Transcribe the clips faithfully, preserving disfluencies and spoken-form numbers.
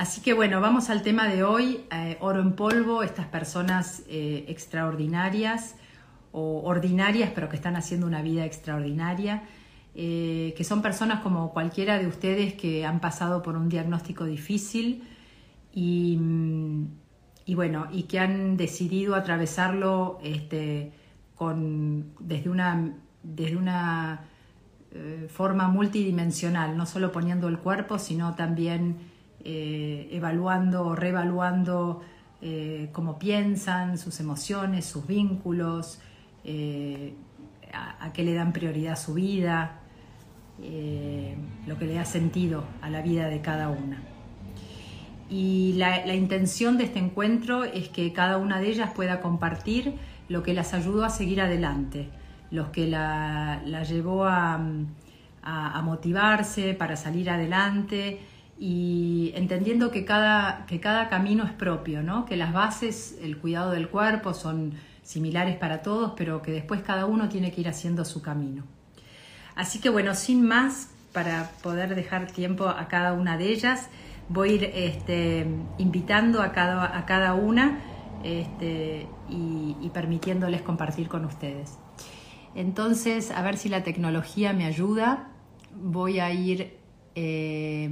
Así que bueno, vamos al tema de hoy, eh, oro en polvo, estas personas eh, extraordinarias o ordinarias, pero que están haciendo una vida extraordinaria, eh, que son personas como cualquiera de ustedes que han pasado por un diagnóstico difícil y, y bueno, y que han decidido atravesarlo este, con, desde una, desde una eh, forma multidimensional, no solo poniendo el cuerpo, sino también Eh, evaluando, reevaluando eh, cómo piensan, sus emociones, sus vínculos, eh, a, a qué le dan prioridad a su vida, eh, lo que le da sentido a la vida de cada una. Y la, la intención de este encuentro es que cada una de ellas pueda compartir lo que las ayudó a seguir adelante, lo que la, la llevó a, a, a motivarse para salir adelante, y entendiendo que cada, que cada camino es propio, ¿no? Que las bases, el cuidado del cuerpo son similares para todos, pero que después cada uno tiene que ir haciendo su camino. Así que bueno, sin más, para poder dejar tiempo a cada una de ellas, voy a ir este, invitando a cada, a cada una este, y, y permitiéndoles compartir con ustedes. Entonces, a ver si la tecnología me ayuda. Voy a ir Eh,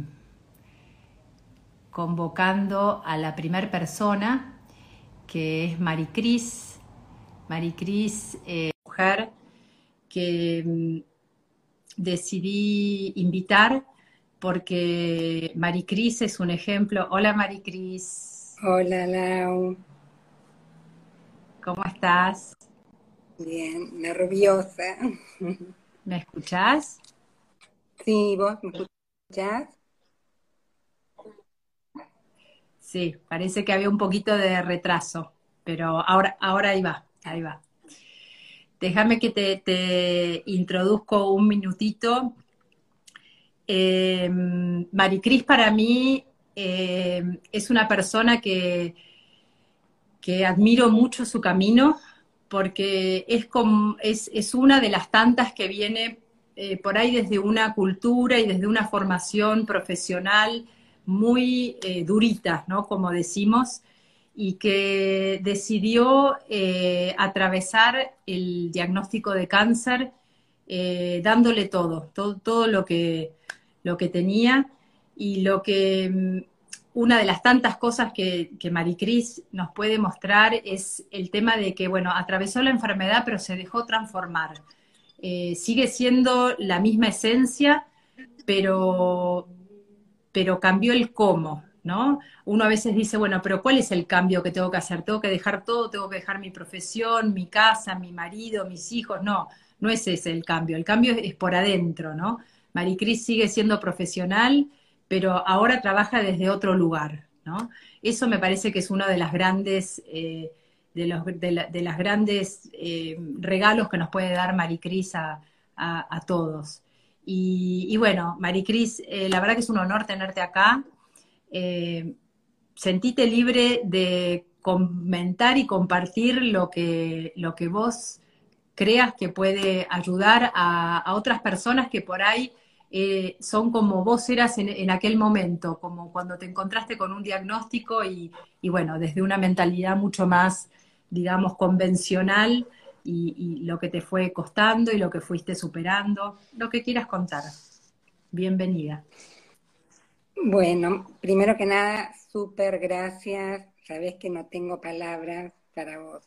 convocando a la primera persona, que es Maricris. Maricris, eh, mujer que mm, decidí invitar porque Maricris es un ejemplo. Hola Maricris. Hola Lau. ¿Cómo estás? Bien, nerviosa. ¿Me escuchás? Sí, ¿vos me escuchás? Sí, parece que había un poquito de retraso, pero ahora, ahora ahí va, ahí va. Déjame que te, te introduzco un minutito. Eh, Maricris para mí eh, es una persona que, que admiro mucho su camino porque es, como, es, es una de las tantas que viene eh, por ahí desde una cultura y desde una formación profesional muy eh, durita, ¿no? Como decimos, y que decidió eh, atravesar el diagnóstico de cáncer eh, dándole todo, todo, todo lo que, lo que tenía y lo que una de las tantas cosas que, que Maricris nos puede mostrar es el tema de que, bueno, atravesó la enfermedad pero se dejó transformar. Eh, sigue siendo la misma esencia, pero, pero cambió el cómo, ¿no? Uno a veces dice, bueno, pero ¿cuál es el cambio que tengo que hacer? ¿Tengo que dejar todo? ¿Tengo que dejar mi profesión, mi casa, mi marido, mis hijos? No, no es ese el cambio. El cambio es, es por adentro, ¿no? Maricris sigue siendo profesional, pero ahora trabaja desde otro lugar, ¿no? Eso me parece que es uno de las grandes, eh, de, los, de, la, de las grandes eh, regalos que nos puede dar Maricris a, a, a todos. Y, y, bueno, Maricris, eh, la verdad que es un honor tenerte acá. Eh, sentite libre de comentar y compartir lo que, lo que vos creas que puede ayudar a, a otras personas que por ahí eh, son como vos eras en, en, aquel momento, como cuando te encontraste con un diagnóstico y, y bueno, desde una mentalidad mucho más, digamos, convencional y, y lo que te fue costando y lo que fuiste superando, lo que quieras contar. Bienvenida. Bueno, primero que nada, súper gracias. Sabés que no tengo palabras para vos.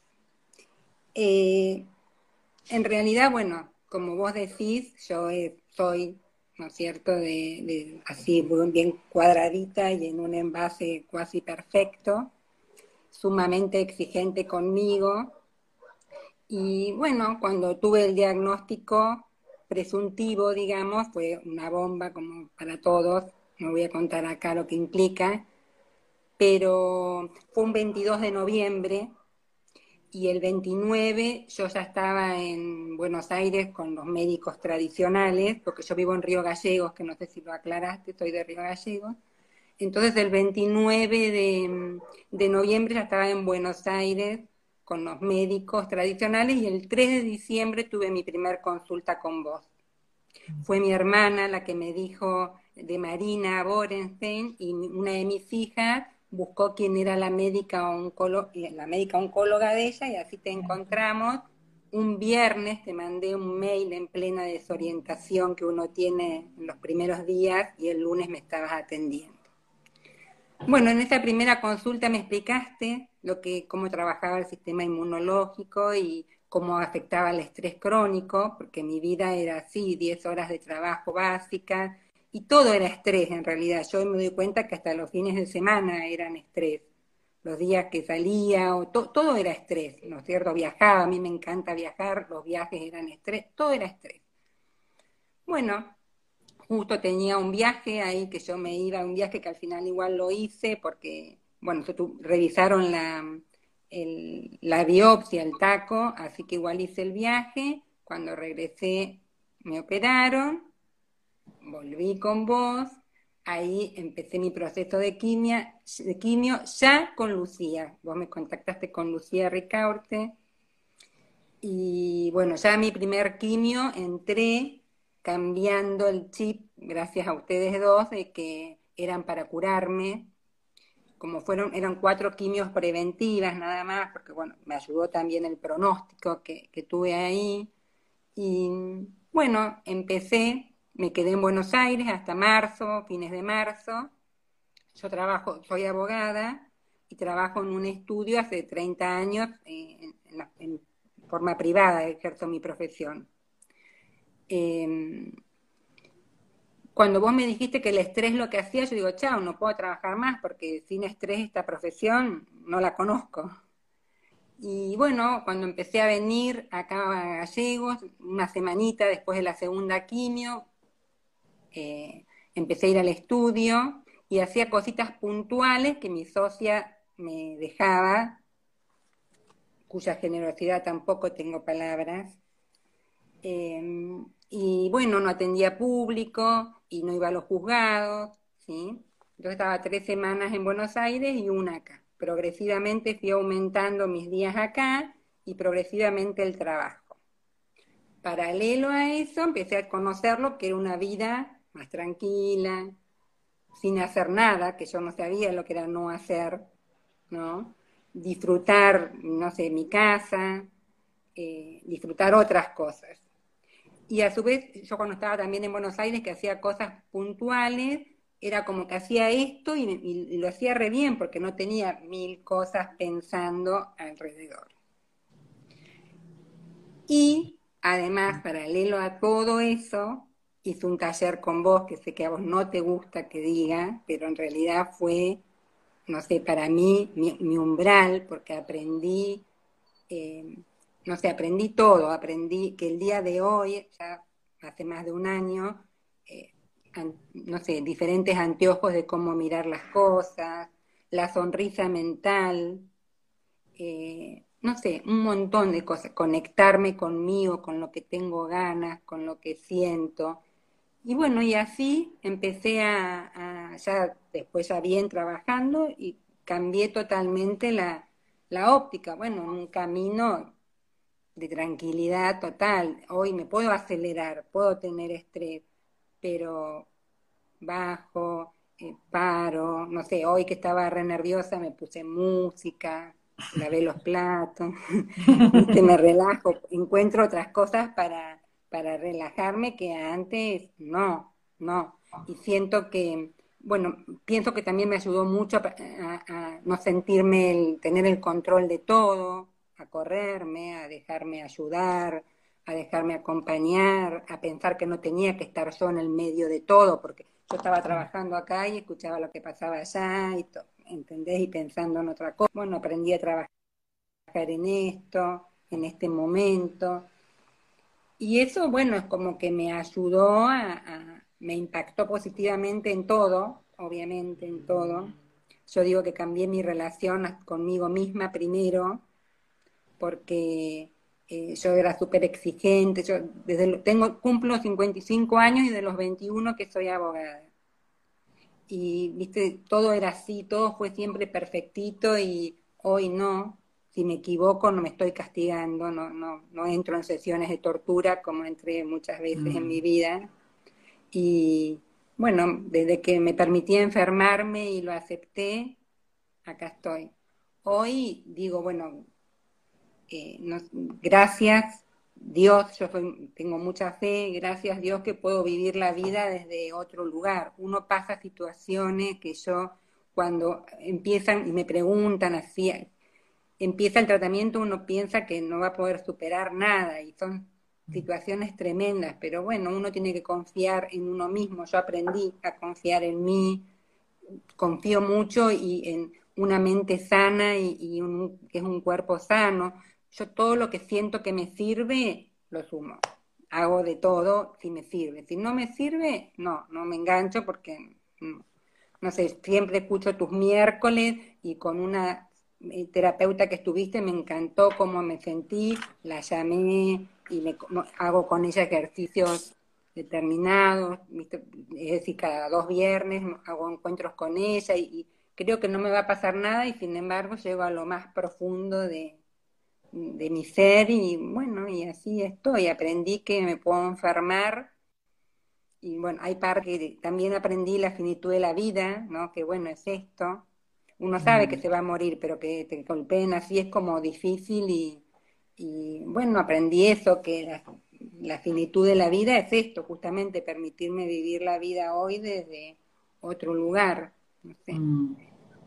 Eh, en realidad, bueno, como vos decís, yo eh, soy, ¿no es cierto?, de, de, así bien cuadradita y en un envase cuasi perfecto, sumamente exigente conmigo. Y bueno, cuando tuve el diagnóstico presuntivo, digamos, fue una bomba como para todos. No voy a contar acá lo que implica, pero fue un veintidós de noviembre y el veintinueve yo ya estaba en Buenos Aires con los médicos tradicionales, porque yo vivo en Río Gallegos, que no sé si lo aclaraste, soy de Río Gallegos. Entonces el veintinueve de, de noviembre ya estaba en Buenos Aires con los médicos tradicionales y el tres de diciembre tuve mi primer consulta con vos. Fue mi hermana la que me dijo, de Marina Borenstein, y una de mis hijas buscó quién era la médica, oncóloga, la médica oncóloga de ella, y así te encontramos. Un viernes te mandé un mail en plena desorientación que uno tiene en los primeros días, y el lunes me estabas atendiendo. Bueno, en esa primera consulta me explicaste lo que, cómo trabajaba el sistema inmunológico y cómo afectaba el estrés crónico, porque mi vida era así, diez horas de trabajo básica, y todo era estrés en realidad. Yo me doy cuenta que hasta los fines de semana eran estrés. Los días que salía, o to, todo era estrés, ¿no es cierto? Viajaba, a mí me encanta viajar, los viajes eran estrés, todo era estrés. Bueno, justo tenía un viaje ahí que yo me iba, un viaje que al final igual lo hice porque, bueno, tu, revisaron la, el, la biopsia, el taco, así que igual hice el viaje. Cuando regresé me operaron, volví con vos, ahí empecé mi proceso de, quimia, de quimio ya con Lucía. Vos me contactaste con Lucía Ricaurte y bueno, ya mi primer quimio entré cambiando el chip, gracias a ustedes dos, de que eran para curarme, como fueron, eran cuatro quimios preventivas nada más, porque bueno, me ayudó también el pronóstico que, que tuve ahí. Y bueno, empecé, me quedé en Buenos Aires hasta marzo, fines de marzo. Yo trabajo, soy abogada y trabajo en un estudio hace treinta años, eh, en, en, la, en forma privada, ejerzo mi profesión. Eh, Cuando vos me dijiste que el estrés lo que hacía, yo digo, chao, no puedo trabajar más porque sin estrés esta profesión no la conozco. Y bueno, cuando empecé a venir acá a Gallegos, una semanita después de la segunda quimio, eh, empecé a ir al estudio y hacía cositas puntuales que mi socia me dejaba, cuya generosidad tampoco tengo palabras. Eh, y bueno, no atendía público y no iba a los juzgados, ¿sí? Entonces estaba tres semanas en Buenos Aires y una acá. Progresivamente fui aumentando mis días acá y progresivamente el trabajo. Paralelo a eso, empecé a conocer lo que era una vida más tranquila, sin hacer nada, que yo no sabía lo que era no hacer, ¿no? Disfrutar, no sé, mi casa, eh, disfrutar otras cosas. Y a su vez, yo cuando estaba también en Buenos Aires, que hacía cosas puntuales, era como que hacía esto y, y, y lo hacía re bien, porque no tenía mil cosas pensando alrededor. Y además, paralelo a todo eso, hice un taller con vos, que sé que a vos no te gusta que diga, pero en realidad fue, no sé, para mí, mi, mi umbral, porque aprendí, eh, no sé, aprendí todo, aprendí que el día de hoy, ya hace más de un año, eh, an, no sé, diferentes anteojos de cómo mirar las cosas, la sonrisa mental, eh, no sé, un montón de cosas, conectarme conmigo, con lo que tengo ganas, con lo que siento. Y bueno, y así empecé a, a ya después ya bien trabajando y cambié totalmente la, la óptica. Bueno, un camino de tranquilidad total. Hoy me puedo acelerar, puedo tener estrés, pero bajo, eh, paro, no sé, hoy que estaba re nerviosa me puse música, lavé los platos, ¿viste? Me relajo, encuentro otras cosas para, para relajarme que antes no, no. Y siento que, bueno, pienso que también me ayudó mucho a, a, a no sentirme, el, tener el control de todo, a correrme, a dejarme ayudar, a dejarme acompañar, a pensar que no tenía que estar yo en el medio de todo, porque yo estaba trabajando acá y escuchaba lo que pasaba allá, y to, ¿entendés? Y pensando en otra cosa. Bueno, aprendí a trabajar en esto, en este momento. Y eso, bueno, es como que me ayudó a, a, me impactó positivamente en todo, obviamente en todo. Yo digo que cambié mi relación conmigo misma primero, porque eh, yo era súper exigente, yo desde lo, tengo, cumplo cincuenta y cinco años y de los veintiuno que soy abogada. Y, viste, todo era así, todo fue siempre perfectito y hoy no. Si me equivoco no me estoy castigando, no, no, no entro en sesiones de tortura como entré muchas veces mm. en mi vida. Y bueno, desde que me permití enfermarme y lo acepté, acá estoy. Hoy digo, bueno, eh, no- gracias Dios, yo soy- tengo mucha fe, gracias Dios que puedo vivir la vida desde otro lugar. Uno pasa situaciones que yo, cuando empiezan y me preguntan así, empieza el tratamiento, uno piensa que no va a poder superar nada y son situaciones tremendas, pero bueno, uno tiene que confiar en uno mismo. Yo aprendí a confiar en mí, confío mucho y en una mente sana y, y un, que es un cuerpo sano. Yo todo lo que siento que me sirve, lo sumo. Hago de todo si me sirve. Si no me sirve, no, no me engancho porque, no, no sé, siempre escucho tus miércoles y con una eh, terapeuta que estuviste me encantó cómo me sentí, la llamé y me, hago con ella ejercicios determinados, ¿viste? Es decir, cada dos viernes hago encuentros con ella y, y creo que no me va a pasar nada y sin embargo llego a lo más profundo de, de mi ser y bueno, y así estoy. Aprendí que me puedo enfermar y bueno, hay parte que también aprendí la finitud de la vida, ¿no? Que bueno, es esto. Uno sabe que Mm. se va a morir, pero que te golpeen así es como difícil y, y bueno, aprendí eso, que la, la finitud de la vida es esto, justamente permitirme vivir la vida hoy desde otro lugar, no sé. Mm.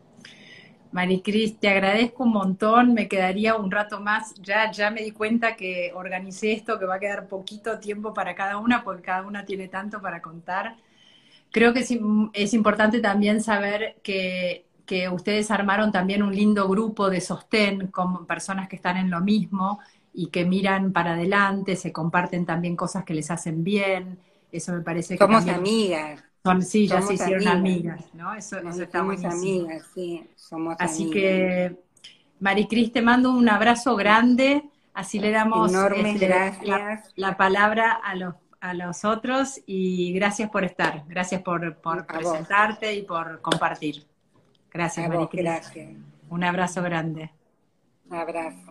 Maricris, te agradezco un montón, me quedaría un rato más, ya, ya me di cuenta que organicé esto, que va a quedar poquito tiempo para cada una, porque cada una tiene tanto para contar. Creo que es, im- es importante también saber que, que ustedes armaron también un lindo grupo de sostén con personas que están en lo mismo y que miran para adelante, se comparten también cosas que les hacen bien. Eso me parece que Somos también amigas, son, sí, ya se somos hicieron amigas, amigas, ¿no? Eso, nos eso está hicimos buenísimo. amigas, sí, somos Así amigas. que, Maricris, te mando un abrazo grande, así le damos Enormes este, la, gracias la palabra a los, a los otros y gracias por estar, gracias por, por a vos, presentarte y por compartir. Gracias, a vos, Maricris. gracias. Un abrazo grande. Abrazo.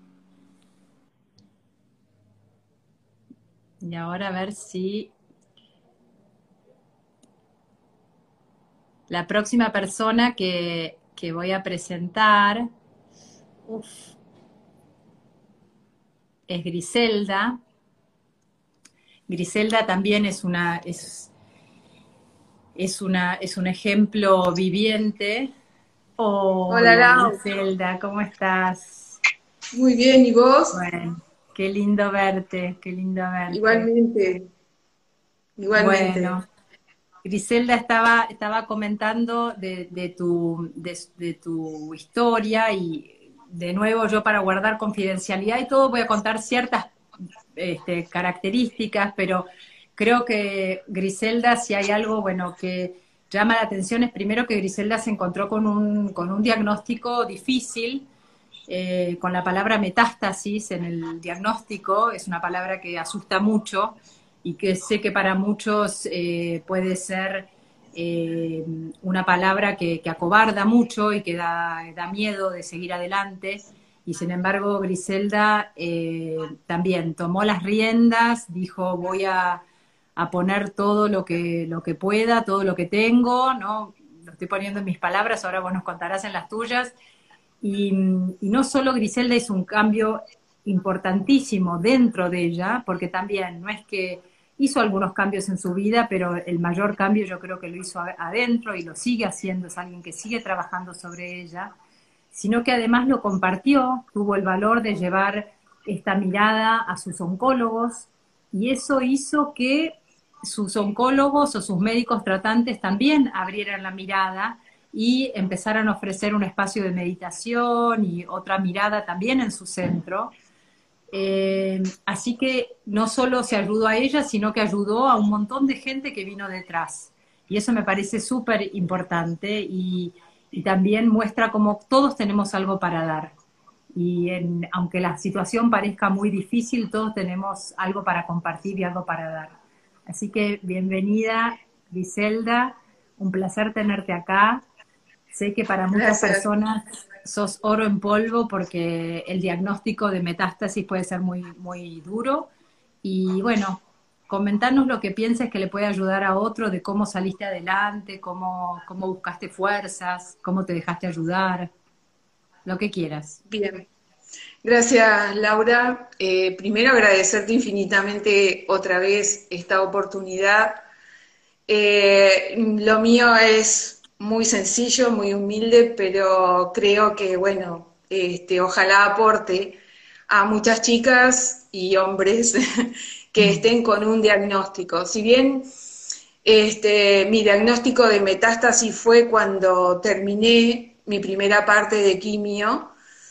Y ahora a ver si la próxima persona que, que voy a presentar, uf, es Griselda. Griselda también es una, es, es una, es un ejemplo viviente. Hola Hola, Lau, Griselda, ¿cómo estás? muy bien, ¿y vos? Bueno, qué lindo verte, qué lindo verte. Igualmente, igualmente. Bueno, Griselda estaba, estaba comentando de, de tu, de, de tu historia y de nuevo yo para guardar confidencialidad y todo voy a contar ciertas este, características, pero creo que Griselda, si hay algo bueno que llama la atención, es primero que Griselda se encontró con un, con un diagnóstico difícil, eh, con la palabra metástasis en el diagnóstico, es una palabra que asusta mucho y que sé que para muchos eh, puede ser eh, una palabra que, que, acobarda mucho y que da, da, miedo de seguir adelante. Y sin embargo, Griselda eh, también tomó las riendas, dijo voy a, a poner todo lo que, lo que pueda, todo lo que tengo, ¿no? Lo estoy poniendo en mis palabras, ahora vos nos contarás en las tuyas. Y, y no solo Griselda hizo un cambio importantísimo dentro de ella, porque también no es que hizo algunos cambios en su vida, pero el mayor cambio yo creo que lo hizo adentro y lo sigue haciendo, es alguien que sigue trabajando sobre ella, sino que además lo compartió, tuvo el valor de llevar esta mirada a sus oncólogos y eso hizo que sus oncólogos o sus médicos tratantes también abrieran la mirada y empezaran a ofrecer un espacio de meditación y otra mirada también en su centro. Eh, así que no solo se ayudó a ella, sino que ayudó a un montón de gente que vino detrás. Y eso me parece súper importante y, y también muestra cómo todos tenemos algo para dar. Y en, aunque la situación parezca muy difícil, todos tenemos algo para compartir y algo para dar. Así que bienvenida, Griselda, un placer tenerte acá. Sé que para muchas Gracias. personas sos oro en polvo porque el diagnóstico de metástasis puede ser muy, muy duro. Y bueno, comentanos lo que pienses que le puede ayudar a otro, de cómo saliste adelante, cómo, cómo buscaste fuerzas, cómo te dejaste ayudar, lo que quieras. Bien, gracias Laura. Eh, primero agradecerte infinitamente otra vez esta oportunidad. Eh, lo mío es muy sencillo, muy humilde, pero creo que, bueno, este, ojalá aporte a muchas chicas y hombres que estén con un diagnóstico. Si bien este, mi diagnóstico de metástasis fue cuando terminé mi primera parte de quimio,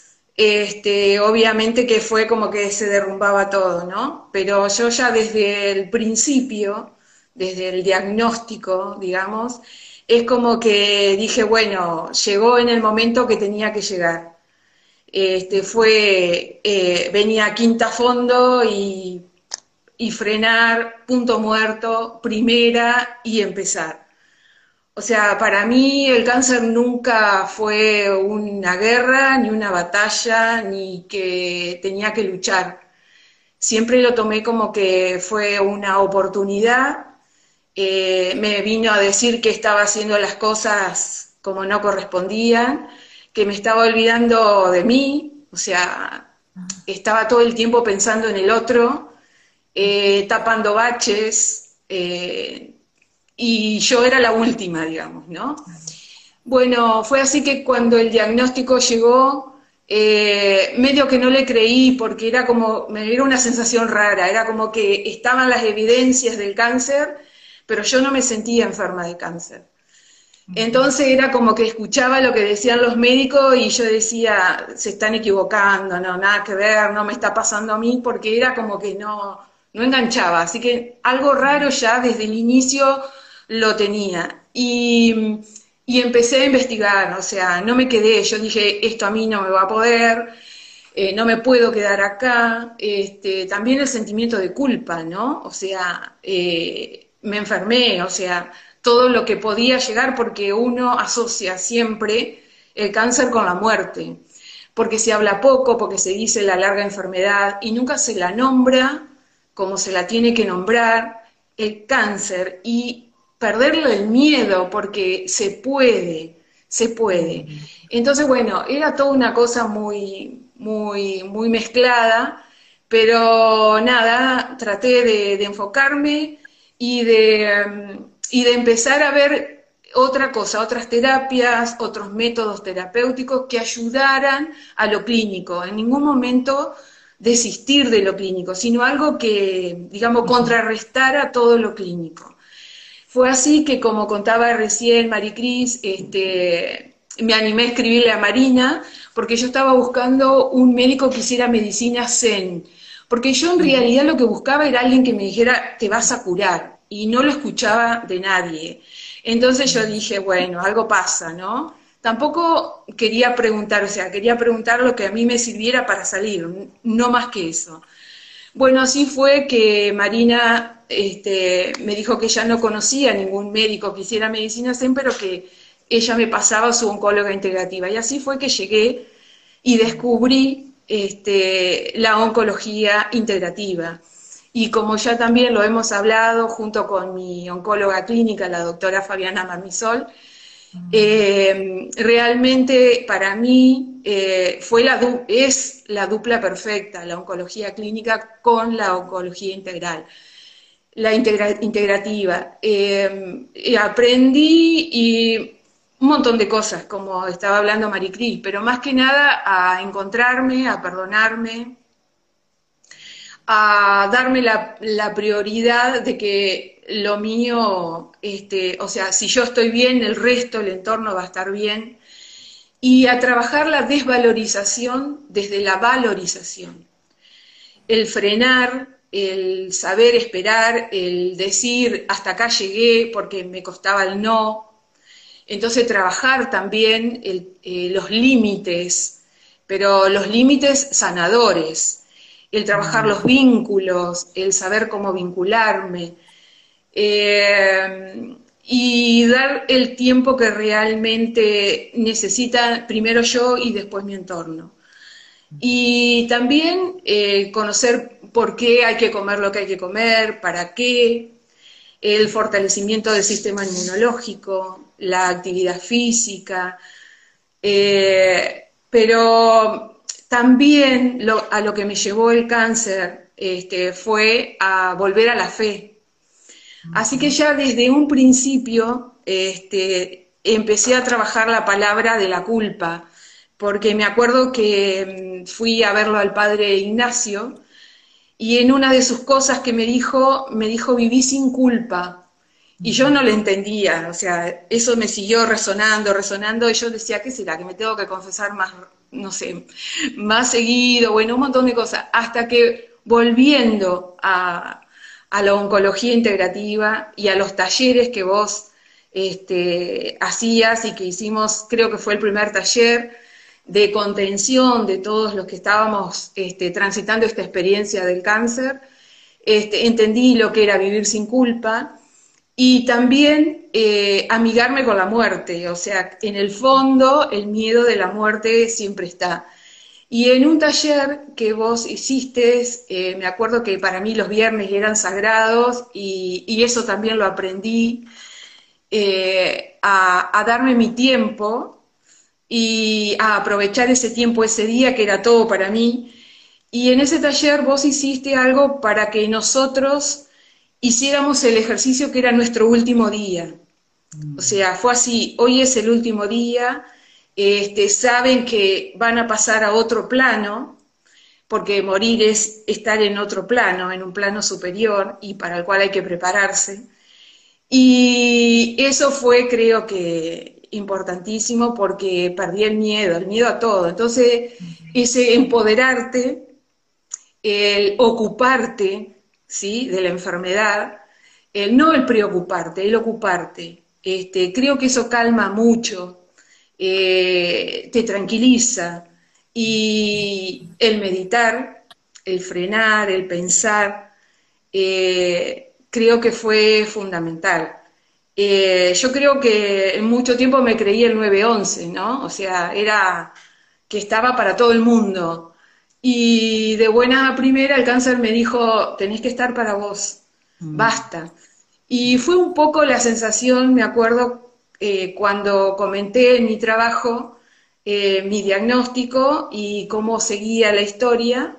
este, obviamente que fue como que se derrumbaba todo, ¿no? Pero yo ya desde el principio, desde el diagnóstico, digamos, es como que dije, bueno, llegó en el momento que tenía que llegar. Este, fue, eh, venía a quinta fondo y, y frenar, punto muerto, primera y empezar. O sea, para mí el cáncer nunca fue una guerra, ni una batalla, ni que tenía que luchar. Siempre lo tomé como que fue una oportunidad. Eh, me vino a decir que estaba haciendo las cosas como no correspondían, que me estaba olvidando de mí, o sea, estaba todo el tiempo pensando en el otro, eh, tapando baches, eh, y yo era la última, digamos, ¿no? Bueno, fue así que cuando el diagnóstico llegó, eh, medio que no le creí porque era como, me era una sensación rara, era como que estaban las evidencias del cáncer, pero yo no me sentía enferma de cáncer. Entonces era como que escuchaba lo que decían los médicos y yo decía, se están equivocando, no, nada que ver, no me está pasando a mí, porque era como que no, no enganchaba. Así que algo raro ya desde el inicio lo tenía. Y, y empecé a investigar, o sea, no me quedé, yo dije, esto a mí no me va a poder, eh, no me puedo quedar acá. Este, también el sentimiento de culpa, ¿no? O sea, eh, me enfermé, o sea, todo lo que podía llegar, porque uno asocia siempre el cáncer con la muerte, porque se habla poco, porque se dice la larga enfermedad y nunca se la nombra como se la tiene que nombrar, el cáncer, y perderle el miedo, porque se puede, se puede. Entonces, bueno, era toda una cosa muy, muy, muy mezclada, pero nada, traté de, de enfocarme y de, y de empezar a ver otra cosa, otras terapias, otros métodos terapéuticos que ayudaran a lo clínico. En ningún momento desistir de lo clínico, sino algo que, digamos, contrarrestara todo lo clínico. Fue así que, como contaba recién Maricris, este, me animé a escribirle a Marina, porque yo estaba buscando un médico que hiciera medicina zen, porque yo en realidad lo que buscaba era alguien que me dijera, te vas a curar, y no lo escuchaba de nadie. Entonces yo dije, bueno, algo pasa, ¿no? Tampoco quería preguntar, o sea, quería preguntar lo que a mí me sirviera para salir, no más que eso. Bueno, así fue que Marina este, me dijo que ella no conocía ningún médico que hiciera medicina zen, pero que ella me pasaba a su oncóloga integrativa. Y así fue que llegué y descubrí este, la oncología integrativa. Y como ya también lo hemos hablado junto con mi oncóloga clínica, la doctora Fabiana Marmisol, eh, realmente para mí eh, fue la du es la dupla perfecta, la oncología clínica con la oncología integral, la integra integrativa. Eh, y aprendí y un montón de cosas, como estaba hablando Maricris, pero más que nada a encontrarme, a perdonarme, a darme la, la prioridad de que lo mío, este, o sea, si yo estoy bien, el resto, el entorno va a estar bien, y a trabajar la desvalorización desde la valorización. El frenar, el saber esperar, el decir hasta acá llegué porque me costaba el no. Entonces trabajar también el, eh, los límites, pero los límites sanadores, el trabajar los vínculos, el saber cómo vincularme, eh, y dar el tiempo que realmente necesita primero yo y después mi entorno. Y también eh, conocer por qué hay que comer lo que hay que comer, para qué, el fortalecimiento del sistema inmunológico, la actividad física, eh, pero también lo, a lo que me llevó el cáncer este, fue a volver a la fe. Así que ya desde un principio este, empecé a trabajar la palabra de la culpa, porque me acuerdo que fui a verlo al padre Ignacio, y en una de sus cosas que me dijo, me dijo, viví sin culpa. Y yo no lo entendía, o sea, eso me siguió resonando, resonando, y yo decía, ¿qué será? Que me tengo que confesar más, no sé, más seguido, bueno, un montón de cosas, hasta que volviendo a, a la oncología integrativa y a los talleres que vos este, hacías y que hicimos, creo que fue el primer taller de contención de todos los que estábamos este, transitando esta experiencia del cáncer, este, entendí lo que era vivir sin culpa, y también eh, amigarme con la muerte, o sea, en el fondo el miedo de la muerte siempre está. Y en un taller que vos hiciste, eh, me acuerdo que para mí los viernes eran sagrados, y, y eso también lo aprendí, eh, a, a darme mi tiempo y a aprovechar ese tiempo, ese día que era todo para mí. Y en ese taller vos hiciste algo para que nosotros hiciéramos el ejercicio que era nuestro último día. O sea, fue así, hoy es el último día, este, saben que van a pasar a otro plano, porque morir es estar en otro plano, en un plano superior, y para el cual hay que prepararse. Y eso fue, creo que, importantísimo, porque perdí el miedo, el miedo a todo. Entonces, ese empoderarte, el ocuparte, ¿sí?, de la enfermedad, el, no el preocuparte, el ocuparte. Este, creo que eso calma mucho, eh, te tranquiliza, y el meditar, el frenar, el pensar, eh, creo que fue fundamental. Eh, yo creo que en mucho tiempo me creí el nueve once, ¿no? O sea, era que estaba para todo el mundo. Y de buena a primera el cáncer me dijo, tenés que estar para vos, basta. Y fue un poco la sensación, me acuerdo, eh, cuando comenté en mi trabajo eh, mi diagnóstico y cómo seguía la historia,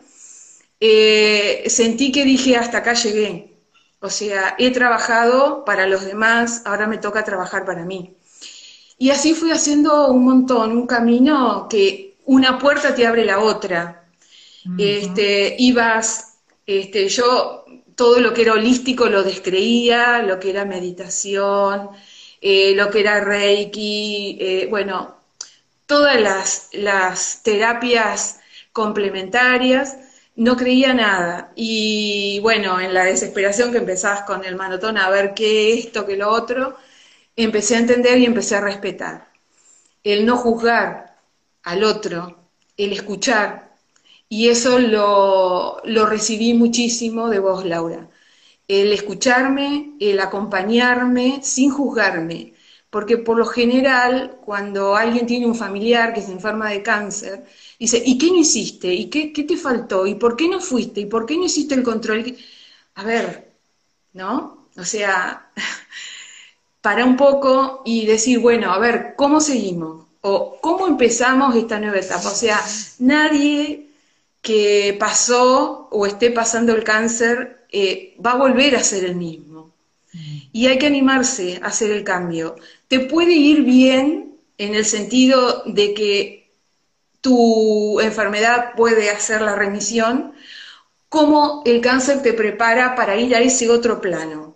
eh, sentí que dije, hasta acá llegué. O sea, he trabajado para los demás, ahora me toca trabajar para mí. Y así fui haciendo un montón, un camino que una puerta te abre la otra. Uh-huh. Este, ibas, este, yo todo lo que era holístico lo descreía, lo que era meditación, eh, lo que era Reiki, eh, bueno, todas las, las terapias complementarias, no creía nada. Y bueno, en la desesperación que empezás con el manotón a ver qué esto, qué lo otro, empecé a entender y empecé a respetar. El no juzgar al otro, el escuchar. Y eso lo, lo recibí muchísimo de vos, Laura. El escucharme, el acompañarme sin juzgarme. Porque por lo general, cuando alguien tiene un familiar que se enferma de cáncer, dice, ¿y qué no hiciste? ¿Y qué, qué te faltó? ¿Y por qué no fuiste? ¿Y por qué no hiciste el control? A ver, ¿no? O sea, para un poco y decir, bueno, a ver, ¿cómo seguimos? O ¿cómo empezamos esta nueva etapa? O sea, nadie que pasó o esté pasando el cáncer eh, va a volver a ser el mismo. Y hay que animarse a hacer el cambio. Te puede ir bien en el sentido de que tu enfermedad puede hacer la remisión, como el cáncer te prepara para ir a ese otro plano.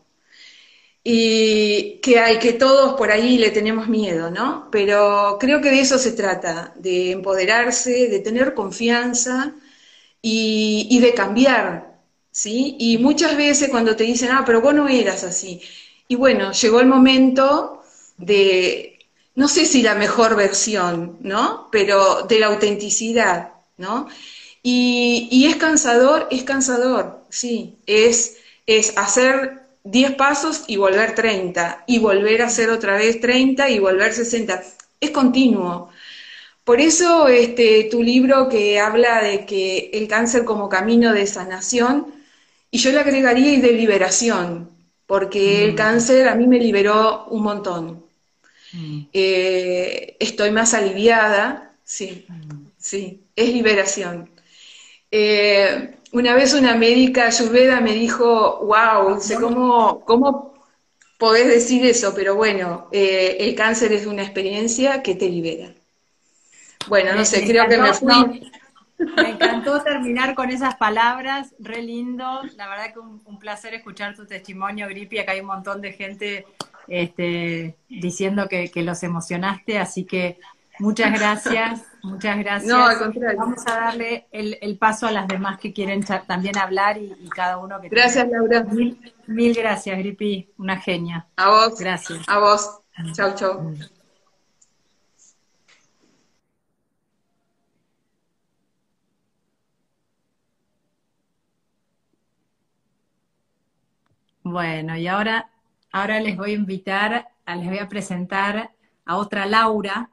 Y que hay que todos por ahí le tenemos miedo, ¿no? Pero creo que de eso se trata, de empoderarse, de tener confianza y, y de cambiar, ¿sí? Y muchas veces cuando te dicen, ah, pero vos no eras así. Y bueno, llegó el momento de, no sé si la mejor versión, ¿no? Pero de la autenticidad, ¿no? Y, y es cansador, es cansador, sí. Es, es hacer diez pasos y volver treinta, y volver a hacer otra vez treinta y volver sesenta. Es continuo, Por eso este, tu libro que habla de que el cáncer como camino de sanación, y yo le agregaría y de liberación, porque el Mm, cáncer a mí me liberó un montón. mm, Eh, estoy más aliviada, sí, mm. sí, es liberación. Eh, una vez una médica ayurveda me dijo, wow, sé cómo, cómo podés decir eso, pero bueno, eh, el cáncer es una experiencia que te libera. Bueno, no Me, sé, me creo que me encantó, no, fui. me encantó terminar con esas palabras, re lindo. La verdad que un, un placer escuchar tu testimonio, Gripi. Acá hay un montón de gente este, diciendo que, que los emocionaste, así que muchas gracias, muchas No, al gracias. contrario. Vamos a darle el, el paso a las demás que quieren cha- también hablar y, y cada uno que tiene. Gracias, Laura. Mil, mil gracias, Gripi, una genia. A vos, Gracias. a vos. Chau, chau. Bueno, y ahora, ahora les voy a invitar, a- les voy a presentar a otra Laura,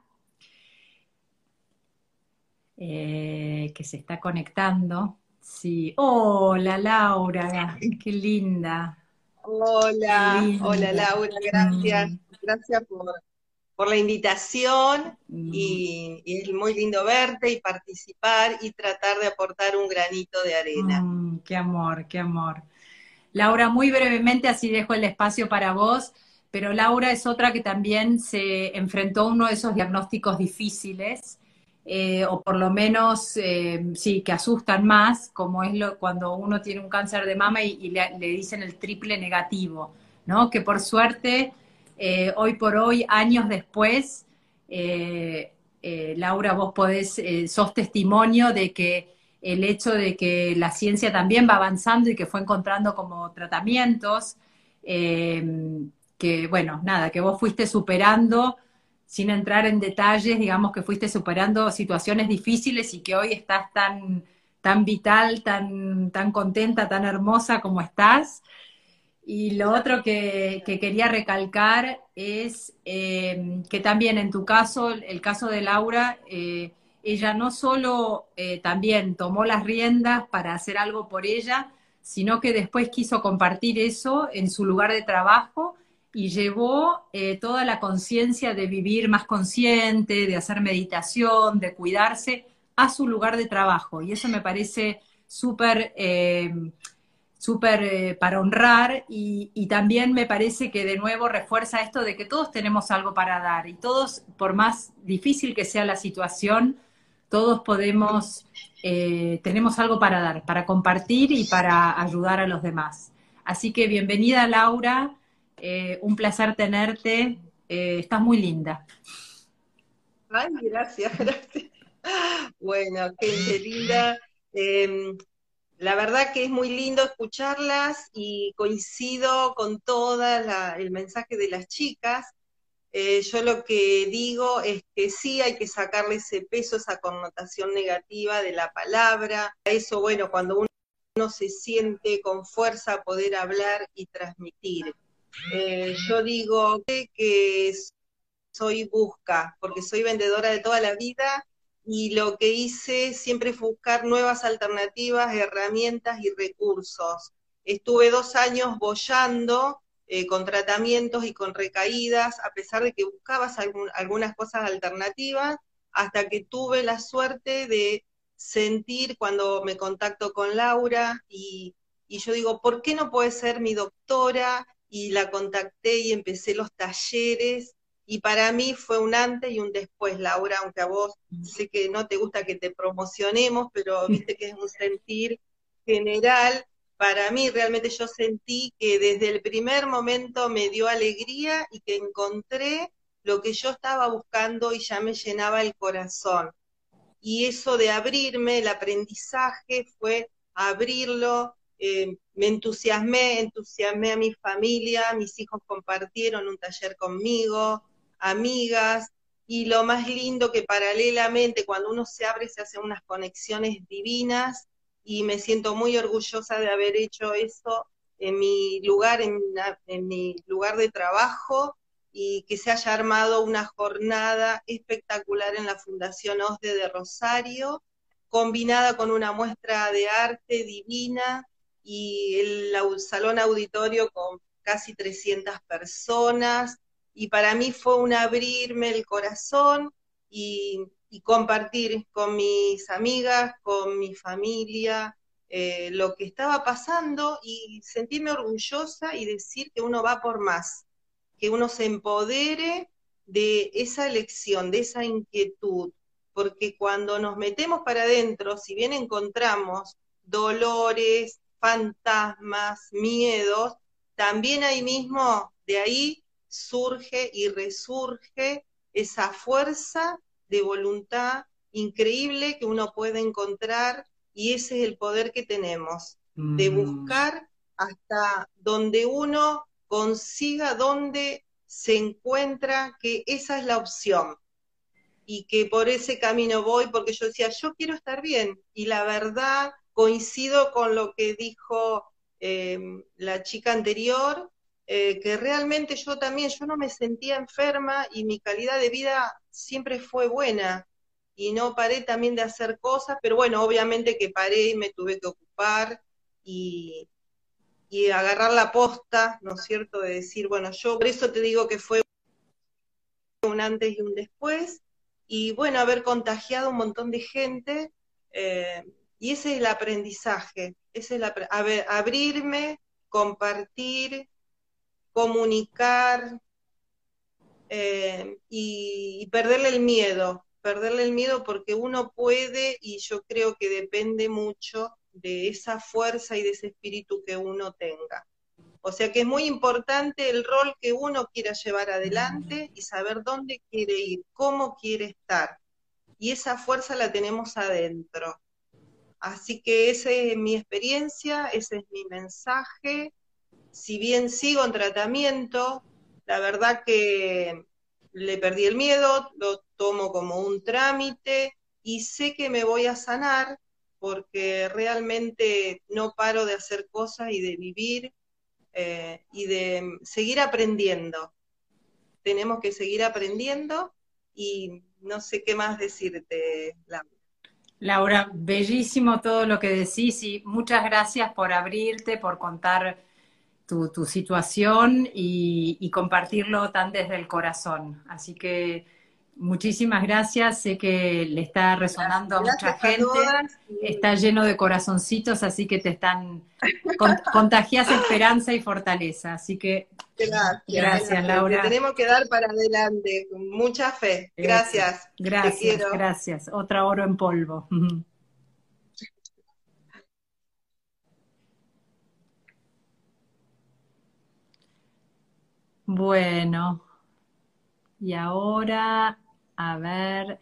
eh, que se está conectando. Sí, hola Laura, qué linda, qué Hola, hola linda. Laura, gracias, Mm, gracias por, por la invitación mm, y, y es muy lindo verte y participar y tratar de aportar un granito de arena. mm, qué amor, qué amor. Laura, muy brevemente, así dejo el espacio para vos, pero Laura es otra que también se enfrentó a uno de esos diagnósticos difíciles, eh, o por lo menos, eh, sí, que asustan más, como es lo, cuando uno tiene un cáncer de mama y, y le, le dicen el triple negativo, ¿no? Que por suerte, eh, hoy por hoy, años después, eh, eh, Laura, vos podés, eh, sos testimonio de que el hecho de que la ciencia también va avanzando y que fue encontrando como tratamientos, eh, que bueno, nada, que vos fuiste superando, sin entrar en detalles, digamos que fuiste superando situaciones difíciles y que hoy estás tan, tan vital, tan, tan contenta, tan hermosa como estás. Y lo otro que, que quería recalcar es eh, que también en tu caso, el caso de Laura, eh, ella no solo eh, también tomó las riendas para hacer algo por ella, sino que después quiso compartir eso en su lugar de trabajo y llevó eh, toda la conciencia de vivir más consciente, de hacer meditación, de cuidarse a su lugar de trabajo. Y eso me parece súper... Eh, súper eh, para honrar y, y también me parece que de nuevo refuerza esto de que todos tenemos algo para dar y todos, por más difícil que sea la situación, todos podemos, eh, tenemos algo para dar, para compartir y para ayudar a los demás. Así que bienvenida Laura, eh, un placer tenerte, eh, estás muy linda. Ay, gracias, gracias. Bueno, gente linda. Eh, la verdad que es muy lindo escucharlas y coincido con todo el mensaje de las chicas. Eh, yo lo que digo es que sí hay que sacarle ese peso, esa connotación negativa de la palabra. Eso, bueno, cuando uno, uno se siente con fuerza poder hablar y transmitir. Eh, yo digo que, que soy busca, porque soy vendedora de toda la vida y lo que hice siempre fue buscar nuevas alternativas, herramientas y recursos. Estuve dos años boyando eh, con tratamientos y con recaídas, a pesar de que buscabas algún, algunas cosas alternativas, hasta que tuve la suerte de sentir cuando me contacto con Laura y, y yo digo, ¿por qué no puede ser mi doctora? Y la contacté y empecé los talleres y para mí fue un antes y un después, Laura, aunque a vos sé que no te gusta que te promocionemos, pero viste que es un sentir general. Para mí realmente yo sentí que desde el primer momento me dio alegría y que encontré lo que yo estaba buscando y ya me llenaba el corazón. Y eso de abrirme, el aprendizaje fue abrirlo, eh, me entusiasmé, entusiasmé a mi familia, mis hijos compartieron un taller conmigo, amigas, y lo más lindo que paralelamente cuando uno se abre se hacen unas conexiones divinas y me siento muy orgullosa de haber hecho eso en mi lugar, en, en mi lugar de trabajo y que se haya armado una jornada espectacular en la Fundación OSDE de Rosario, combinada con una muestra de arte divina y el salón auditorio con casi trescientas personas, y para mí fue un abrirme el corazón y, y compartir con mis amigas, con mi familia, eh, lo que estaba pasando y sentirme orgullosa y decir que uno va por más, que uno se empodere de esa elección, de esa inquietud, porque cuando nos metemos para adentro, si bien encontramos dolores, fantasmas, miedos, también ahí mismo, de ahí surge y resurge esa fuerza de voluntad increíble que uno puede encontrar, y ese es el poder que tenemos, mm. de buscar hasta donde uno consiga, donde se encuentra que esa es la opción, y que por ese camino voy, porque yo decía, yo quiero estar bien, y la verdad coincido con lo que dijo eh, la chica anterior, eh, que realmente yo también, yo no me sentía enferma, y mi calidad de vida siempre fue buena, y no paré también de hacer cosas, pero bueno, obviamente que paré y me tuve que ocupar, y, y agarrar la posta, ¿no es cierto?, de decir, bueno, yo por eso te digo que fue un antes y un después, y bueno, haber contagiado a un montón de gente, eh, y ese es el aprendizaje, ese es el, a ver, abrirme, compartir, comunicar, eh, y, y perderle el miedo, perderle el miedo porque uno puede, y yo creo que depende mucho de esa fuerza y de ese espíritu que uno tenga. O sea que es muy importante el rol que uno quiera llevar adelante y saber dónde quiere ir, cómo quiere estar. Y esa fuerza la tenemos adentro. Así que esa es mi experiencia, ese es mi mensaje. Si bien sigo en tratamiento, la verdad que le perdí el miedo, lo tomo como un trámite y sé que me voy a sanar porque realmente no paro de hacer cosas y de vivir. Eh, y de seguir aprendiendo. Tenemos que seguir aprendiendo y no sé qué más decirte, Laura. Laura, bellísimo todo lo que decís y muchas gracias por abrirte, por contar tu, tu situación y, y compartirlo tan desde el corazón. Así que muchísimas gracias, sé que le está resonando gracias, a mucha gente, a está lleno de corazoncitos, así que te están, con, contagias esperanza y fortaleza, así que gracias, gracias Laura. Te tenemos que dar para adelante, con mucha fe, gracias. Gracias, te quiero. Gracias, otra oro en polvo. Bueno, y ahora, a ver,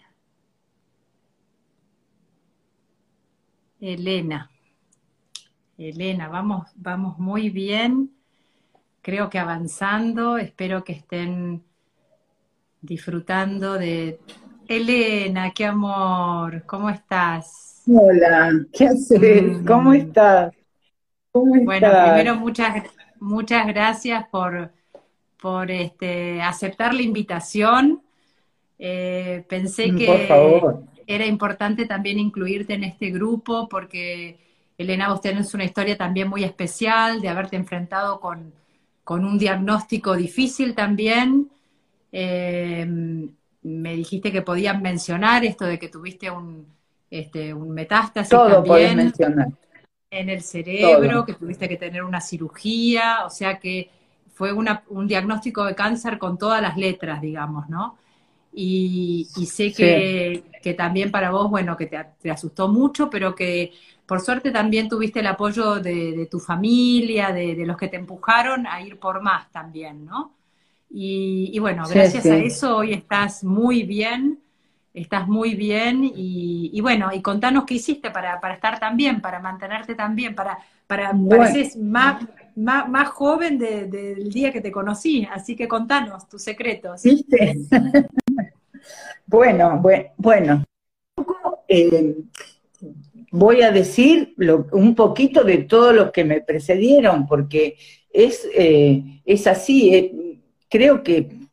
Elena. Elena, vamos, vamos muy bien, creo que avanzando, espero que estén disfrutando de... Elena, qué amor, ¿cómo estás? Hola, ¿qué haces? Mm. ¿Cómo estás? ¿Cómo estás? Bueno, primero muchas, muchas gracias por, por este, aceptar la invitación. Eh, pensé mm, que por favor. Era importante también incluirte en este grupo porque, Elena, vos tenés una historia también muy especial de haberte enfrentado con, con un diagnóstico difícil también. Eh, me dijiste que podías mencionar esto de que tuviste un, este, un metástasis Todo también podés mencionar. En el cerebro, Todo. Que tuviste que tener una cirugía, o sea que fue una, un diagnóstico de cáncer con todas las letras, digamos, ¿no? Y, y sé que, sí. que también para vos, bueno, que te, te asustó mucho, pero que por suerte también tuviste el apoyo de, de tu familia, de, de los que te empujaron a ir por más también, ¿no? Y, y bueno, sí, gracias sí. a eso hoy estás muy bien, estás muy bien y, y bueno, y contanos qué hiciste para, para estar tan bien, para mantenerte tan bien, para, para bueno. pareces más, más, más joven de, de, del día que te conocí, así que contanos tus secretos. ¿Viste? bueno, bueno, bueno. Eh, voy a decir lo, un poquito de todo lo que me precedieron, porque es, eh, es así, eh, creo que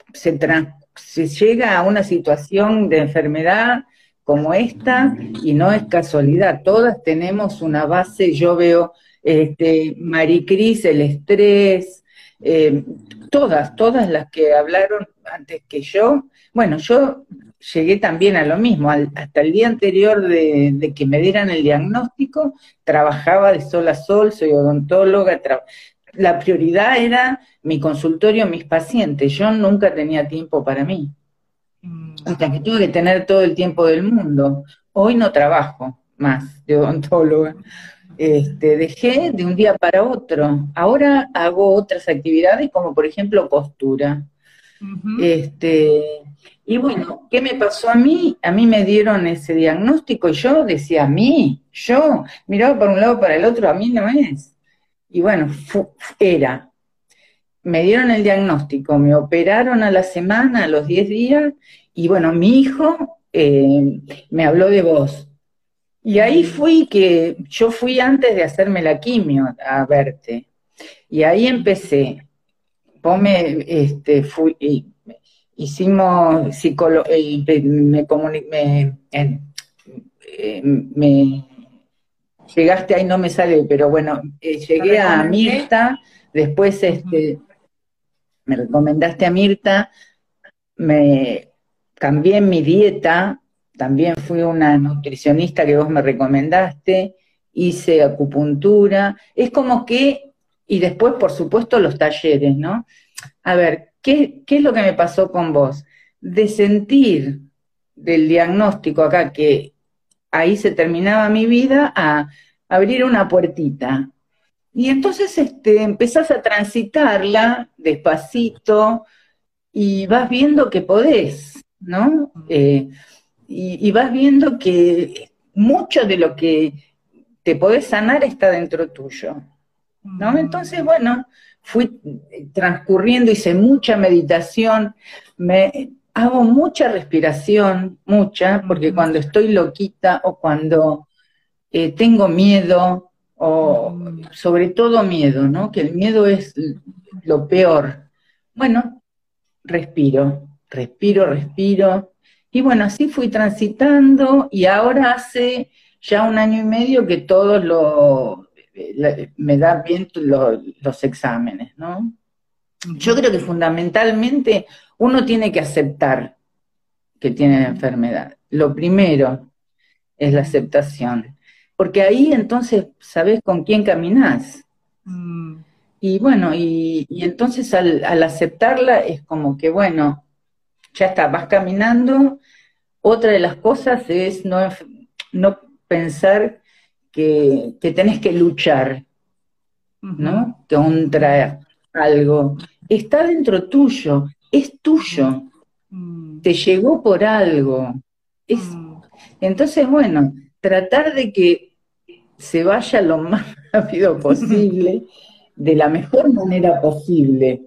se, trans, se llega a una situación de enfermedad como esta, y no es casualidad, todas tenemos una base. Yo veo, este, Maricris, el estrés, eh, todas, todas las que hablaron antes que yo. Bueno, yo llegué también a lo mismo, al, hasta el día anterior de, de que me dieran el diagnóstico, trabajaba de sol a sol, soy odontóloga, la prioridad era mi consultorio, mis pacientes, yo nunca tenía tiempo para mí. Hasta que tuve que tener todo el tiempo del mundo. Hoy no trabajo más de odontóloga. Este, dejé de un día para otro. Ahora hago otras actividades, como por ejemplo costura. Uh-huh. Este, y bueno, ¿qué me pasó a mí? A mí me dieron ese diagnóstico y yo decía, a mí, yo, miraba para un lado para el otro, a mí no es. Y bueno, fu- era. Me dieron el diagnóstico, me operaron a la semana, a los diez días, y bueno, mi hijo eh, me habló de vos. Y ahí fui, que yo fui antes de hacerme la quimio a verte. Y ahí empecé. Vos me, este, fui, hicimos psicolo, eh, me, me, eh, me llegaste ahí, no me sale, pero bueno, eh, llegué a Mirta, después este, me recomendaste a Mirta, me cambié mi dieta, también fui una nutricionista que vos me recomendaste, hice acupuntura, es como que, y después por supuesto los talleres, ¿no? A ver, ¿qué, qué es lo que me pasó con vos? De sentir del diagnóstico acá que ahí se terminaba mi vida, a abrir una puertita. Y entonces este, empezás a transitarla despacito y vas viendo que podés, ¿no? Eh, y, y vas viendo que mucho de lo que te podés sanar está dentro tuyo, ¿no? Entonces, bueno, fui transcurriendo, hice mucha meditación, me hago mucha respiración, mucha, porque cuando estoy loquita o cuando eh, tengo miedo, o sobre todo miedo, ¿no? Que el miedo es lo peor. Bueno, respiro, respiro, respiro, y bueno, así fui transitando, y ahora hace ya un año y medio que todos lo, me dan bien los, los exámenes, ¿no? Yo creo que fundamentalmente uno tiene que aceptar que tiene la enfermedad. Lo primero es la aceptación, porque ahí entonces sabés con quién caminás. Mm. Y bueno, y, y entonces al, al aceptarla es como que, bueno, ya está, vas caminando. Otra de las cosas es no, no pensar que, que tenés que luchar, ¿no? Contra algo. Está dentro tuyo, es tuyo, te llegó por algo. Es, entonces, bueno, tratar de que se vaya lo más rápido posible, de la mejor manera posible,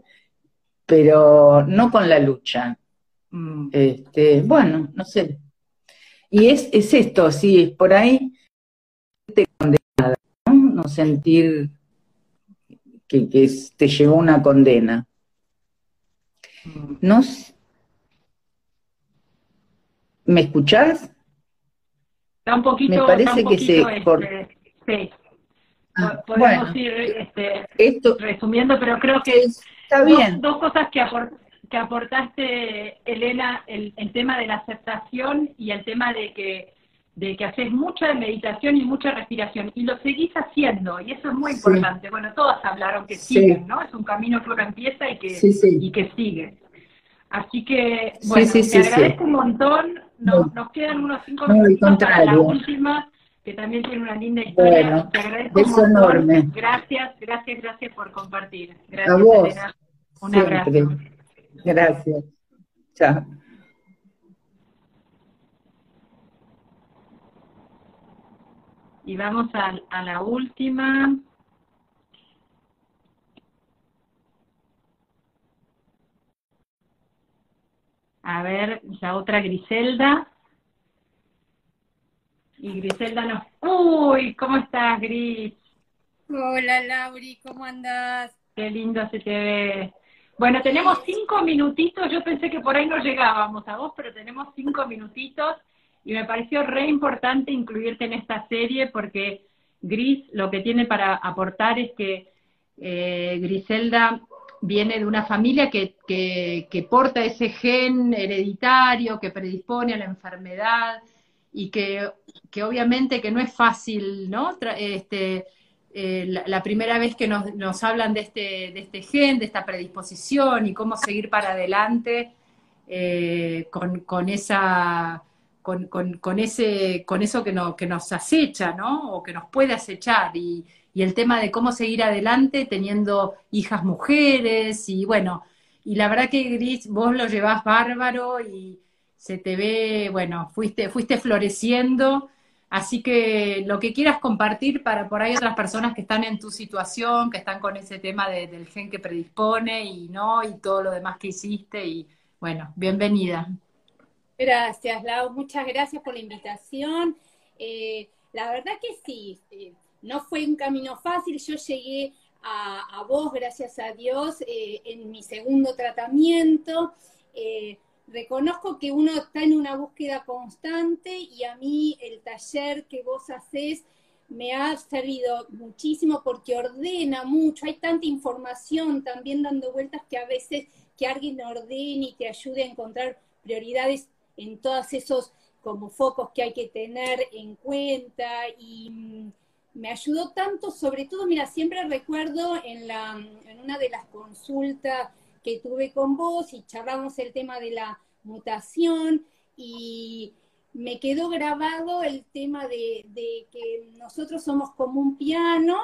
pero no con la lucha. Este, bueno, no sé. Y es, es esto, sí, es por ahí te condenada, ¿no? No sentir que, que te llegó una condena. No, ¿me escuchás? Está un poquito, Me parece está un poquito, que se... este, Por... sí. Ah, podemos bueno, ir este, esto, resumiendo, pero creo que está bien. Dos, dos cosas que, aport, que aportaste, Elena, el, el tema de la aceptación y el tema de que, de que haces mucha meditación y mucha respiración, y lo seguís haciendo, y eso es muy Sí. importante. Bueno, todas hablaron que Sí. siguen, ¿no? Es un camino que uno empieza y que, Sí, sí. y que sigue. Así que, bueno, Sí, sí, sí, te agradezco sí. un montón. Nos, No. nos quedan unos cinco No, al minutitos para la contrario. última, que también tiene una linda historia. Bueno, Te agradezco un beso montón. enorme. Gracias, gracias, gracias por compartir. A Gracias, vos, Elena. Un siempre. abrazo. Gracias. Chao. Y vamos a, a la última. A ver, la otra Griselda. Y Griselda nos... ¡Uy! ¿Cómo estás, Gris? Hola, Lauri, ¿cómo andás? Qué lindo se te ve. Bueno, tenemos cinco minutitos, yo pensé que por ahí no llegábamos a vos, pero tenemos cinco minutitos y me pareció re importante incluirte en esta serie porque Gris lo que tiene para aportar es que eh, Griselda viene de una familia que, que, que porta ese gen hereditario, que predispone a la enfermedad y que, que obviamente que no es fácil, ¿no? Tra este, eh, la, la primera vez que nos, nos hablan de este, de este gen, de esta predisposición y cómo seguir para adelante eh, con, con esa... Con, con, con, ese, con eso que, no, que nos acecha, ¿no? O que nos puede acechar. Y, y el tema de cómo seguir adelante teniendo hijas mujeres. Y bueno, y la verdad que Gris, vos lo llevás bárbaro y se te ve, bueno, fuiste, fuiste floreciendo. Así que lo que quieras compartir para por ahí otras personas que están en tu situación, que están con ese tema de, del gen que predispone y no, y todo lo demás que hiciste. Y bueno, bienvenida. Gracias, Lau, muchas gracias por la invitación. Eh, la verdad que sí, eh, no fue un camino fácil, yo llegué a, a vos, gracias a Dios, eh, en mi segundo tratamiento. Eh, reconozco que uno está en una búsqueda constante y a mí el taller que vos hacés me ha servido muchísimo porque ordena mucho, hay tanta información también dando vueltas que a veces que alguien ordene y te ayude a encontrar prioridades en todos esos como focos que hay que tener en cuenta y mm, me ayudó tanto, sobre todo, mira, siempre recuerdo en, la, en una de las consultas que tuve con vos y charlamos el tema de la mutación y me quedó grabado el tema de, de que nosotros somos como un piano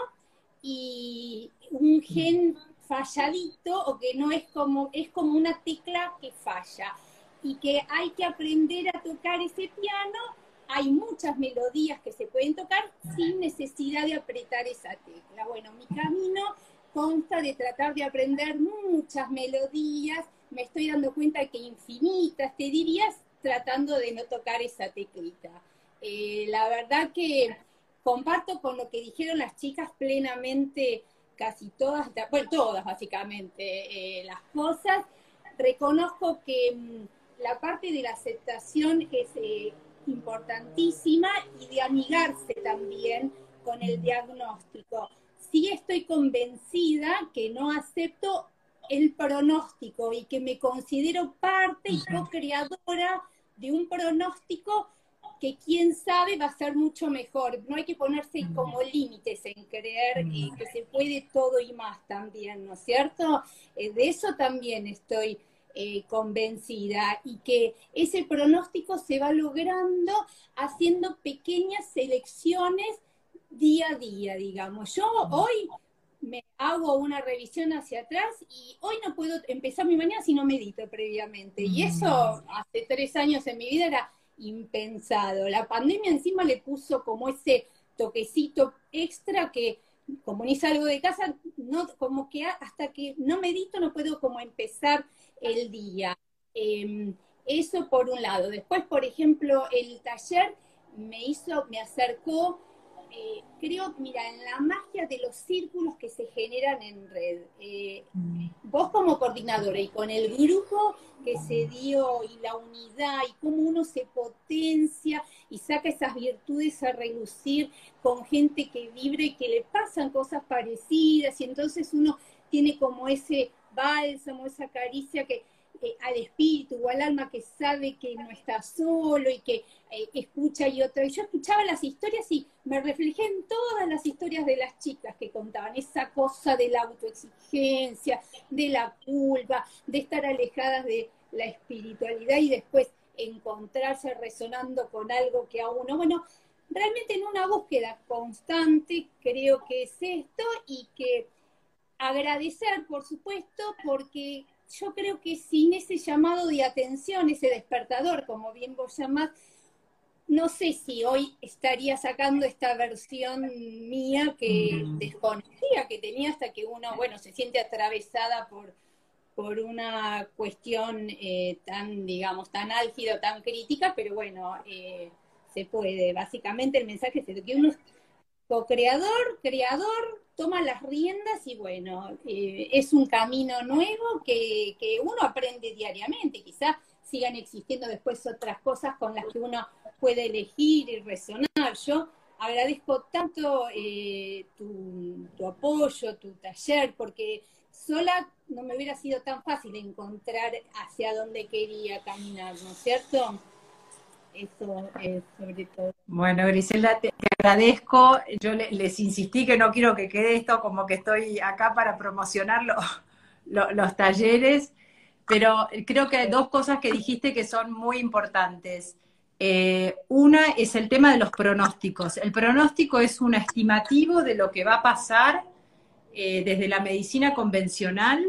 y un gen falladito o que no es como, es como una tecla que falla. Y que hay que aprender a tocar ese piano. Hay muchas melodías que se pueden tocar sin necesidad de apretar esa tecla. Bueno, mi camino consta de tratar de aprender muchas melodías, me estoy dando cuenta que infinitas, te dirías, tratando de no tocar esa teclita. Eh, la verdad que comparto con lo que dijeron las chicas plenamente, casi todas, bueno, todas básicamente, eh, las cosas. Reconozco que la parte de la aceptación es eh, importantísima y de amigarse también con el diagnóstico. Sí estoy convencida que no acepto el pronóstico y que me considero parte y co-creadora de un pronóstico que quién sabe va a ser mucho mejor. No hay que ponerse como límites en creer eh, que se puede todo y más también, ¿no es cierto? Eh, de eso también estoy Eh, convencida y que ese pronóstico se va logrando haciendo pequeñas selecciones día a día, digamos. Yo hoy me hago una revisión hacia atrás y hoy no puedo empezar mi mañana si no medito previamente. Y eso hace tres años en mi vida era impensado. La pandemia encima le puso como ese toquecito extra que como ni salgo de casa, no, como que hasta que no medito no puedo como empezar el día. Eh, eso por un lado. Después, por ejemplo, el taller me hizo, me acercó, eh, creo, mira, en la magia de los círculos que se generan en red. Eh, vos como coordinadora y con el grupo que se dio y la unidad y cómo uno se potencia y saca esas virtudes a relucir con gente que vibra y que le pasan cosas parecidas y entonces uno tiene como ese bálsamo, esa caricia que eh, al espíritu o al alma que sabe que no está solo y que eh, escucha y otra. Y yo escuchaba las historias y me reflejé en todas las historias de las chicas que contaban, esa cosa de la autoexigencia, de la culpa, de estar alejadas de la espiritualidad y después encontrarse resonando con algo que a uno, bueno, realmente en una búsqueda constante creo que es esto y que agradecer, por supuesto, porque yo creo que sin ese llamado de atención, ese despertador, como bien vos llamás, no sé si hoy estaría sacando esta versión mía que desconocía que tenía hasta que uno, bueno, se siente atravesada por, por una cuestión eh, tan, digamos, tan álgida o tan crítica, pero bueno, eh, se puede. Básicamente el mensaje es que uno co-creador, creador, toma las riendas y bueno, eh, es un camino nuevo que, que uno aprende diariamente. Quizás sigan existiendo después otras cosas con las que uno puede elegir y resonar. Yo agradezco tanto eh, tu, tu apoyo, tu taller, porque sola no me hubiera sido tan fácil encontrar hacia dónde quería caminar, ¿no es cierto? Eso es sobre todo. Bueno, Griselda, te, te agradezco. Yo le, les insistí que no quiero que quede esto como que estoy acá para promocionar lo, lo, los talleres, pero creo que hay dos cosas que dijiste que son muy importantes. Eh, una es el tema de los pronósticos. El pronóstico es un estimativo de lo que va a pasar eh, desde la medicina convencional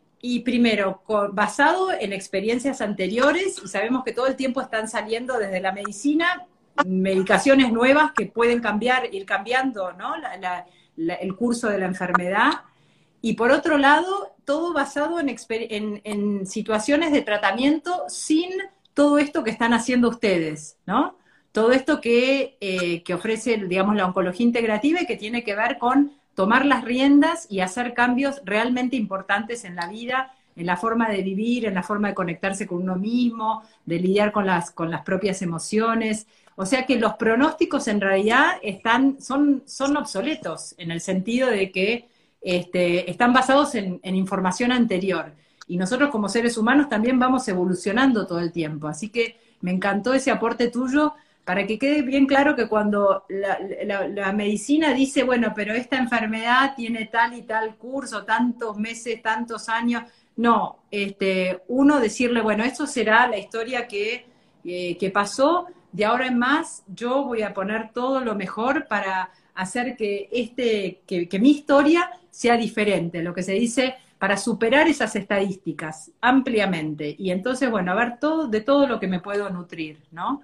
y primero, con, basado en experiencias anteriores, y sabemos que todo el tiempo están saliendo desde la medicina medicaciones nuevas que pueden cambiar, ir cambiando, ¿no? la, la, la, el curso de la enfermedad. Y por otro lado, todo basado en, en, en situaciones de tratamiento sin todo esto que están haciendo ustedes, ¿no? Todo esto que, eh, que ofrece, digamos, la oncología integrativa y que tiene que ver con tomar las riendas y hacer cambios realmente importantes en la vida, en la forma de vivir, en la forma de conectarse con uno mismo, de lidiar con las, con las propias emociones. O sea que los pronósticos en realidad están, son, son obsoletos, en el sentido de que este, están basados en, en información anterior. Y nosotros como seres humanos también vamos evolucionando todo el tiempo. Así que me encantó ese aporte tuyo, para que quede bien claro que cuando la, la, la medicina dice, bueno, pero esta enfermedad tiene tal y tal curso, tantos meses, tantos años, no, este, uno decirle, bueno, eso será la historia que, eh, que pasó, de ahora en más yo voy a poner todo lo mejor para hacer que, este, que, que mi historia sea diferente, lo que se dice, para superar esas estadísticas ampliamente. Y entonces, bueno, a ver todo, de todo lo que me puedo nutrir, ¿no?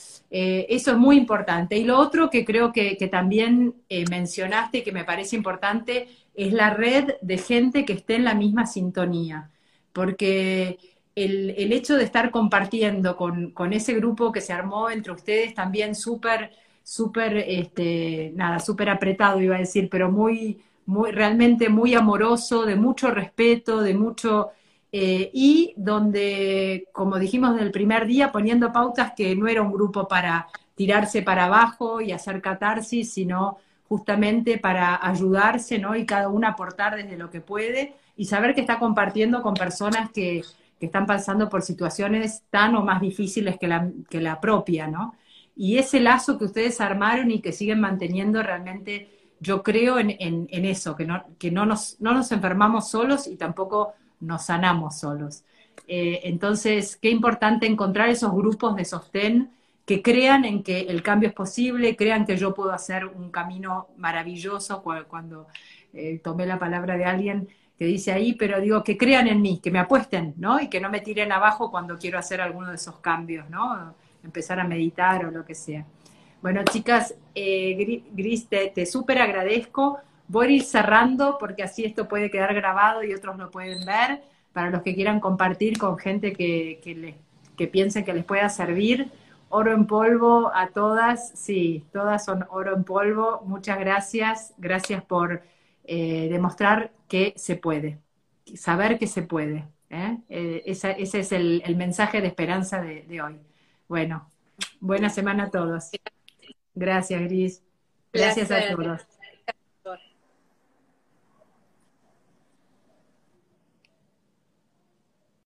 Eh, eso es muy importante. Y lo otro que creo que, que también eh, mencionaste y que me parece importante es la red de gente que esté en la misma sintonía. Porque el, el hecho de estar compartiendo con, con ese grupo que se armó entre ustedes también súper, súper, este, nada, súper apretado iba a decir, pero muy, muy, realmente muy amoroso, de mucho respeto, de mucho... Eh, y donde, como dijimos del primer día, poniendo pautas que no era un grupo para tirarse para abajo y hacer catarsis, sino justamente para ayudarse, ¿no? Y cada uno aportar desde lo que puede y saber que está compartiendo con personas que, que están pasando por situaciones tan o más difíciles que la, que la propia, ¿no? Y ese lazo que ustedes armaron y que siguen manteniendo realmente, yo creo en, en, en eso, que, no, que no, nos, no nos enfermamos solos y tampoco nos sanamos solos. Eh, entonces, qué importante encontrar esos grupos de sostén que crean en que el cambio es posible, crean que yo puedo hacer un camino maravilloso, cuando eh, tomé la palabra de alguien que dice ahí, pero digo, que crean en mí, que me apuesten, ¿no? Y que no me tiren abajo cuando quiero hacer alguno de esos cambios, ¿no? Empezar a meditar o lo que sea. Bueno, chicas, eh, Gris, te, te súper agradezco. Voy a ir cerrando porque así esto puede quedar grabado y otros lo pueden ver, para los que quieran compartir con gente que, que, les, que piensen que les pueda servir. Oro en polvo a todas, sí, todas son oro en polvo. Muchas gracias, gracias por eh, demostrar que se puede, saber que se puede. ¿eh? Eh, esa, ese es el, el mensaje de esperanza de, de hoy. Bueno, buena semana a todos. Gracias, Gris. Gracias a todos.